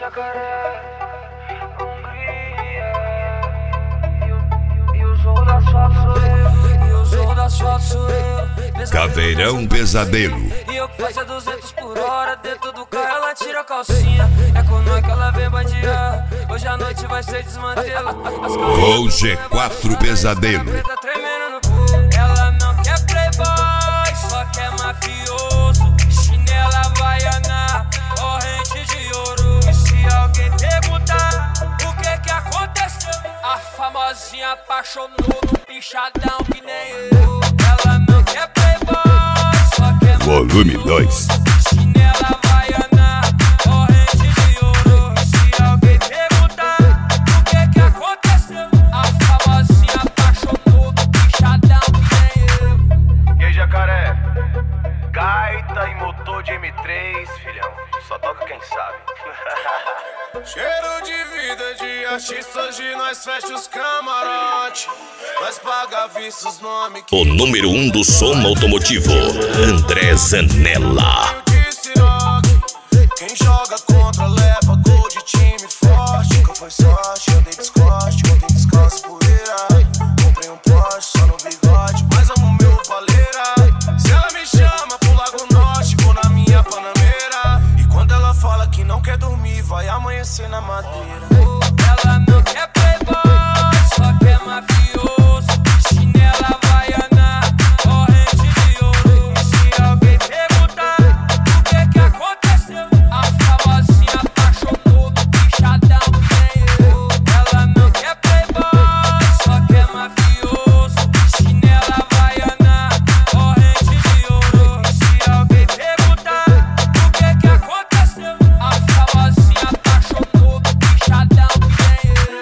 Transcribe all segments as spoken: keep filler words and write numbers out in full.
Jacaré, Hungria. E o zorro da asfalto sou eu. E o zorro da asfalto sou eu. Caveirão Pesadelo. E eu passo a duzentos por hora. Dentro do carro ela tira a calcinha. É com nós que ela vem bandear. Hoje a noite vai ser desmantelo. Gol G quatro Pesadelo. Tá tremendo no cu. Ela não quer playboy, só quer mafioso. Chinela havaiana, corrente de ouro. E se alguém perguntar o que que aconteceu, a famosinha apaixonou no pichadão que nem eu. Ela não quer playboy, só quer Volume dois. Chinela havaiana, corrente de ouro. E se alguém perguntar o que que aconteceu, a famosinha apaixonou no pichadão que nem eu. E aí, Jacaré? Gaita e motor de M três, filhão. Só toca quem sabe. Cheiro de vida de artista, hoje nós fecha os camarote. Nós paga vistos nome que... O número um do som automotivo, André Zanella. Quem joga contra leva gol de time forte. Nunca foi sorte, eu dei descoste, ontem descanso poeira. Comprei um Porsche só no bigode, mas amo meu paleira. Se ela me chama pro Lago Norte, vou na minha Panameira. E quando ela fala que não quer dormir, vai amanhecer na madeira. Ela não quer playboy, só quer mafioso. Chinela havaiana, corrente de ouro. E se alguém perguntar o que que aconteceu, a famosinha apaixonou no pichadão que nem eu. Ela não quer playboy, só quer mafioso. Chinela havaiana, corrente de ouro. E se alguém perguntar o que que aconteceu, a famosinha apaixonou no pichadão que nem eu.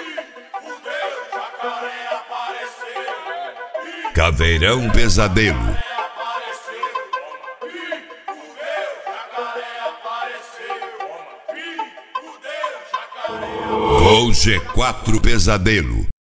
Caveirão Pesadelo. Gol G quatro Pesadelo.